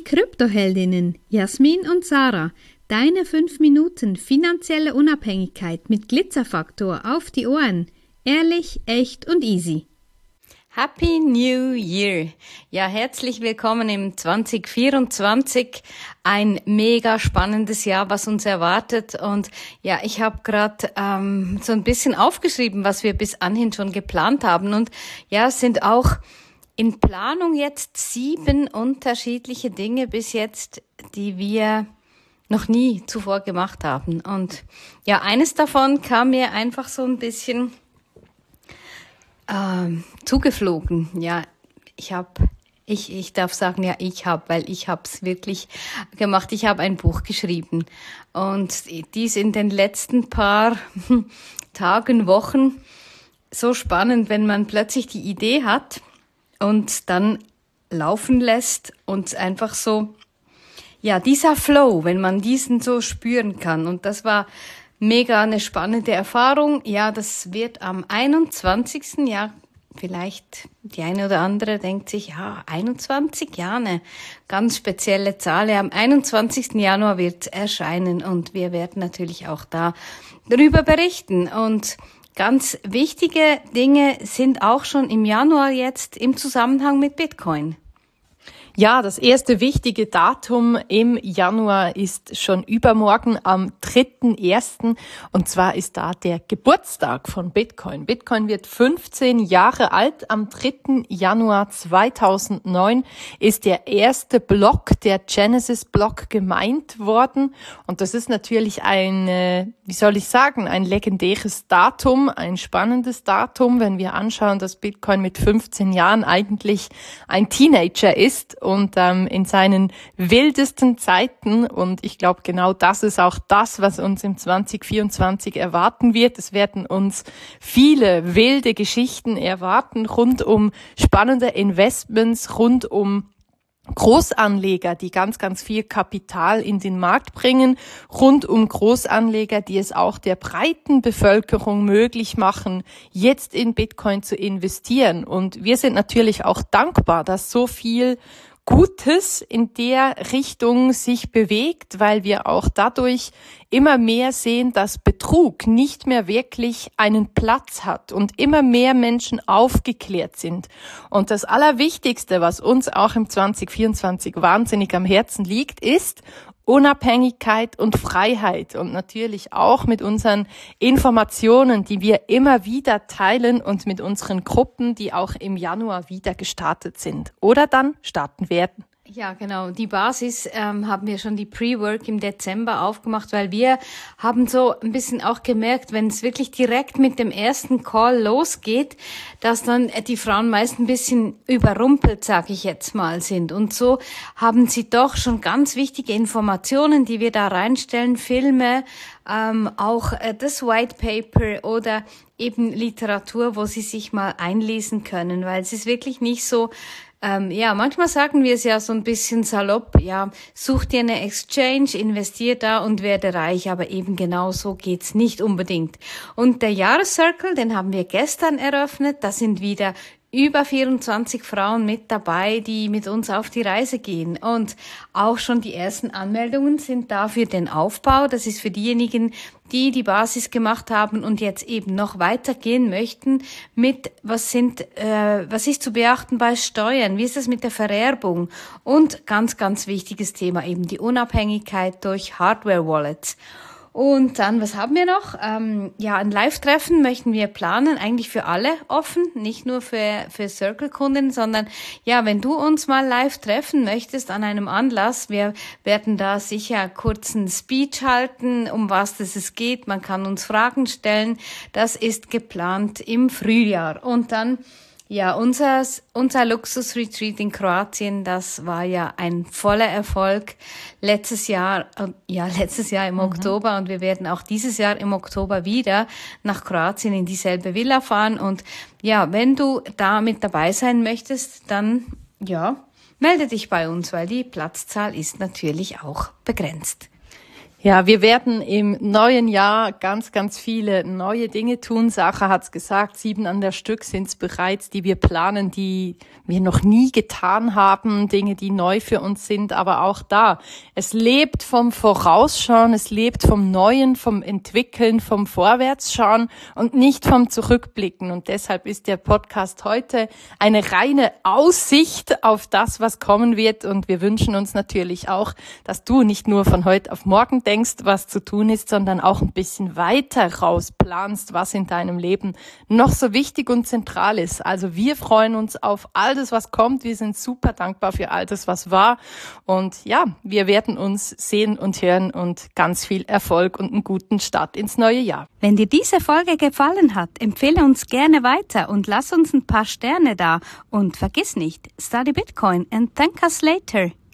Kryptoheldinnen Jasmin und Sarah, deine 5 Minuten finanzielle Unabhängigkeit mit Glitzerfaktor auf die Ohren. Ehrlich, echt und easy. Happy New Year! Ja, herzlich willkommen im 2024. Ein mega spannendes Jahr, was uns erwartet. Und ja, ich habe gerade so ein bisschen aufgeschrieben, was wir bis anhin schon geplant haben. Und ja, es sind auch in Planung jetzt 7 unterschiedliche Dinge bis jetzt, die wir noch nie zuvor gemacht haben. Und ja, eines davon kam mir einfach so ein bisschen zugeflogen. Ja, ich darf sagen, ja, weil ich habe es wirklich gemacht. Ich habe ein Buch geschrieben und dies in den letzten paar Tagen, Wochen so spannend, wenn man plötzlich die Idee hat und dann laufen lässt und einfach so, ja, dieser Flow, wenn man diesen so spüren kann. Und das war mega eine spannende Erfahrung. Ja, das wird am 21. Ja, vielleicht die eine oder andere denkt sich, ja, 21, ja, eine ganz spezielle Zahl. Ja, am 21. Januar wird es erscheinen und wir werden natürlich auch da darüber berichten. Und ganz wichtige Dinge sind auch schon im Januar jetzt im Zusammenhang mit Bitcoin. Ja, das erste wichtige Datum im Januar ist schon übermorgen am 3.1. Und zwar ist da der Geburtstag von Bitcoin. Bitcoin wird 15 Jahre alt. Am 3. Januar 2009 ist der erste Block, der Genesis-Block, gemeint worden. Und das ist natürlich ein legendäres Datum, ein spannendes Datum, wenn wir anschauen, dass Bitcoin mit 15 Jahren eigentlich ein Teenager ist und in seinen wildesten Zeiten. Und ich glaube, genau das ist auch das, was uns im 2024 erwarten wird. Es werden uns viele wilde Geschichten erwarten rund um spannende Investments, rund um Großanleger, die ganz, ganz viel Kapital in den Markt bringen, rund um Großanleger, die es auch der breiten Bevölkerung möglich machen, jetzt in Bitcoin zu investieren. Und wir sind natürlich auch dankbar, dass so viel Gutes in der Richtung sich bewegt, weil wir auch dadurch immer mehr sehen, dass Betrug nicht mehr wirklich einen Platz hat und immer mehr Menschen aufgeklärt sind. Und das Allerwichtigste, was uns auch im 2024 wahnsinnig am Herzen liegt, ist Unabhängigkeit und Freiheit und natürlich auch mit unseren Informationen, die wir immer wieder teilen und mit unseren Gruppen, die auch im Januar wieder gestartet sind oder dann starten werden. Ja, genau. Die Basis haben wir schon die Pre-Work im Dezember aufgemacht, weil wir haben so ein bisschen auch gemerkt, wenn es wirklich direkt mit dem ersten Call losgeht, dass dann die Frauen meist ein bisschen überrumpelt, sage ich jetzt mal, sind. Und so haben sie doch schon ganz wichtige Informationen, die wir da reinstellen, Filme, auch das White Paper oder eben Literatur, wo sie sich mal einlesen können, weil es ist wirklich nicht so. Manchmal sagen wir es ja so ein bisschen salopp, ja, such dir eine Exchange, investier da und werde reich, aber eben genau so geht's nicht unbedingt. Und der Jahrescircle, den haben wir gestern eröffnet, da sind wieder über 24 Frauen mit dabei, die mit uns auf die Reise gehen. Und auch schon die ersten Anmeldungen sind da für den Aufbau. Das ist für diejenigen, die die Basis gemacht haben und jetzt eben noch weitergehen möchten mit, was ist zu beachten bei Steuern? Wie ist es mit der Vererbung? Und ganz, ganz wichtiges Thema eben die Unabhängigkeit durch Hardware-Wallets. Und dann, was haben wir noch? Ein Live-Treffen möchten wir planen, eigentlich für alle offen, nicht nur für Circle-Kunden, sondern ja, wenn du uns mal live treffen möchtest an einem Anlass, wir werden da sicher kurzen Speech halten, um was es geht. Man kann uns Fragen stellen. Das ist geplant im Frühjahr. Und dann ja, unser Luxus-Retreat in Kroatien, das war ja ein voller Erfolg letztes Jahr im Oktober, und wir werden auch dieses Jahr im Oktober wieder nach Kroatien in dieselbe Villa fahren. Und ja, wenn du da mit dabei sein möchtest, dann ja, melde dich bei uns, weil die Platzzahl ist natürlich auch begrenzt. Ja, wir werden im neuen Jahr ganz, ganz viele neue Dinge tun. Sarah hat's gesagt, 7 an der Stück sind's bereits, die wir planen, die wir noch nie getan haben, Dinge, die neu für uns sind. Aber auch da, es lebt vom Vorausschauen, es lebt vom Neuen, vom Entwickeln, vom Vorwärtsschauen und nicht vom Zurückblicken. Und deshalb ist der Podcast heute eine reine Aussicht auf das, was kommen wird. Und wir wünschen uns natürlich auch, dass du nicht nur von heute auf morgen denkst, was zu tun ist, sondern auch ein bisschen weiter rausplanst, was in deinem Leben noch so wichtig und zentral ist. Also wir freuen uns auf all das, was kommt. Wir sind super dankbar für all das, was war. Und ja, wir werden uns sehen und hören und ganz viel Erfolg und einen guten Start ins neue Jahr. Wenn dir diese Folge gefallen hat, empfehle uns gerne weiter und lass uns ein paar Sterne da. Und vergiss nicht, study Bitcoin and thank us later.